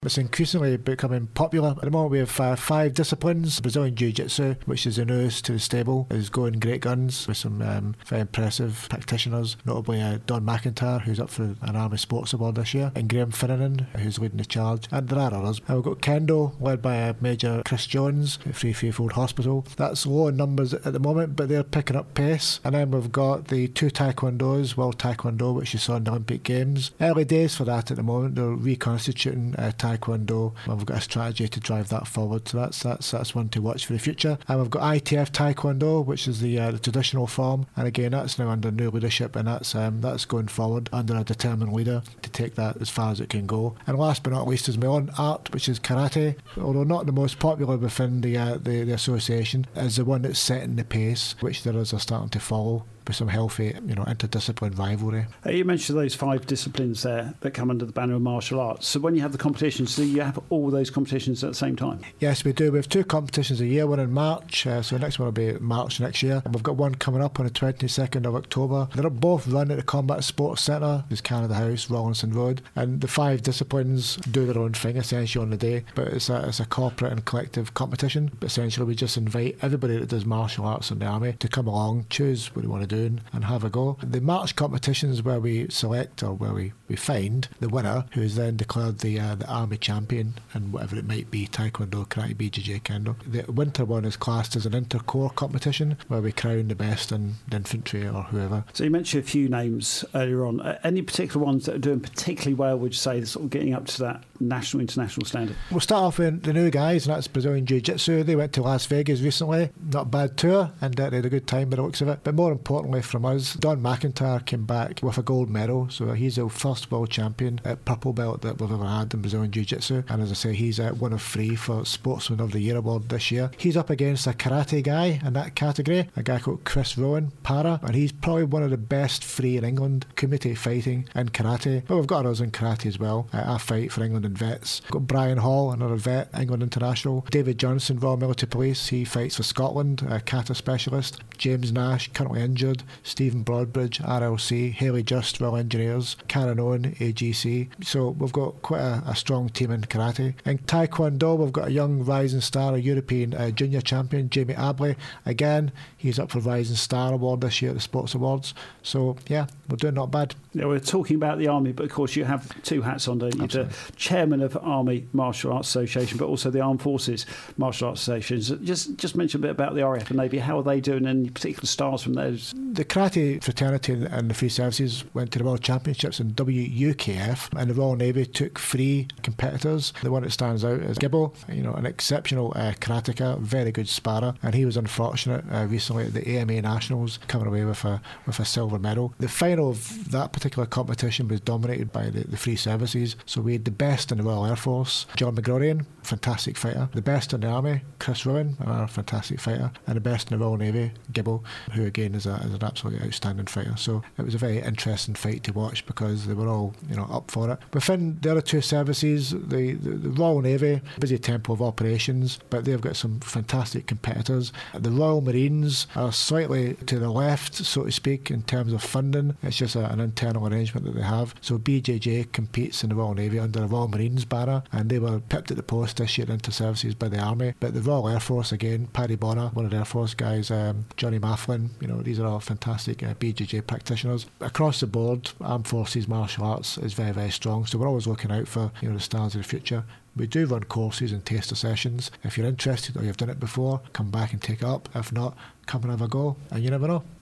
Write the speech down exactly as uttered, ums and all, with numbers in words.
It's increasingly becoming popular. At the moment we have uh, five disciplines. Brazilian Jiu-Jitsu, which is the newest to the stable, is going great guns with some um, very impressive practitioners, notably uh, Don McIntyre, who's up for an Army Sports Award this year, and Graham Finneran, who's leading the charge, and there are others. And we've got Kendo, led by uh, Major Chris Jones at Free Fairfield Hospital. That's low in numbers at the moment, but they're picking up pace. And then we've got the two Taekwondos, World Taekwondo, which you saw in the Olympic Games. Early days for that at the moment. They're reconstituting uh, Taekwondo, and we've got a strategy to drive that forward. So that's that's that's one to watch for the future. And we've got I T F Taekwondo, which is the, uh, the traditional form, and again that's now under new leadership, and that's um, that's going forward under a determined leader to take that as far as it can go. And last but not least is my own art, which is karate. Although not the most popular within the uh, the, the association, is the one that's setting the pace, which the others are starting to follow, with some healthy, you know, interdiscipline rivalry. Uh, you mentioned those five disciplines there that come under the banner of martial arts. So when you have the competitions, do you have all those competitions at the same time? Yes, we do. We have two competitions a year, one in March, uh, so the next one will be March next year. And we've got one coming up on the twenty-second of October. They're both run at the Combat Sports Centre, which is Canada House, Rawlinson Road. And the five disciplines do their own thing, essentially, on the day. But it's a, it's a corporate and collective competition. But essentially, we just invite everybody that does martial arts in the Army to come along, choose what they want to do, and have a go. The March competitions where we select, or where we, we find the winner, who is then declared the uh, the Army champion, and whatever it might be, Taekwondo, Karate, B J J, Kendo. The winter one is classed as an inter-corps competition, where we crown the best in the infantry or whoever. So you mentioned a few names earlier on. Uh, any particular ones that are doing particularly well, would you say, sort of getting up to that national, international standard? We'll start off with the new guys, and that's Brazilian Jiu-Jitsu. They went to Las Vegas recently. Not a bad tour, and uh, they had a good time by the looks of it. But more importantly from us, Don McIntyre came back with a gold medal, so he's the first world champion at purple belt that we've ever had in Brazilian Jiu-Jitsu. And as I say, he's uh, one of three for Sportsman of the Year award this year. He's up against a karate guy in that category, a guy called Chris Rowan, para, and he's probably one of the best three in England, kumite fighting and karate. But we've got others in karate as well. Uh, I fight for England and vets. We've got Brian Hall, another vet, England International. David Johnson, Royal Military Police, he fights for Scotland, a kata specialist. James Nash, currently injured. Stephen Broadbridge, R L C. Haley Just, Royal Engineers. Karen Owen, A G C. So we've got quite a, a strong team in karate. In Taekwondo, we've got a young rising star, a European uh, junior champion, Jamie Abley. Again, he's up for Rising Star Award this year at the Sports Awards. So yeah, we're doing not bad. Yeah, we're talking about the Army, but of course you have two hats on, don't you? Absolutely. The chairman of Army Martial Arts Association, but also the Armed Forces Martial Arts Association. Just just mention a bit about the R A F and Navy. How are they doing, and particular stars from those? The karate fraternity and the free services went to the World Championships in W U K F, and the Royal Navy took three competitors. The one that stands out is Gibbo, you know, an exceptional uh, karateka, very good sparrer, and he was unfortunate uh, recently at the A M A Nationals, coming away with a with a silver medal. The final of that particular competition was dominated by the, the free services. So we had the best in the Royal Air Force, John McGrorian, fantastic fighter. The best in the Army, Chris Rowan, another fantastic fighter. And the best in the Royal Navy, Gibbo, who again is, a, is an absolutely outstanding fighter. So it was a very interesting fight to watch because they were all, you know, up for it. Within the other two services, the, the, the Royal Navy, busy tempo of operations, but they've got some fantastic competitors. The Royal Marines are slightly to the left, so to speak, in terms of funding. It's just a, an internal arrangement that they have. So B J J competes in the Royal Navy under the Royal Marines banner, and they were pipped at the post this year into services by the Army. But the Royal Air Force, again, Paddy Bonner, one of the Air Force guys, um, Johnny Mafflin, you know, these are all fantastic uh, B J J practitioners. Across the board, Armed Forces Martial Arts is very, very strong, so we're always looking out for, you know, the stars of the future. We do run courses and taster sessions. If you're interested or you've done it before, come back and take it up. If not, come and have a go, and you never know.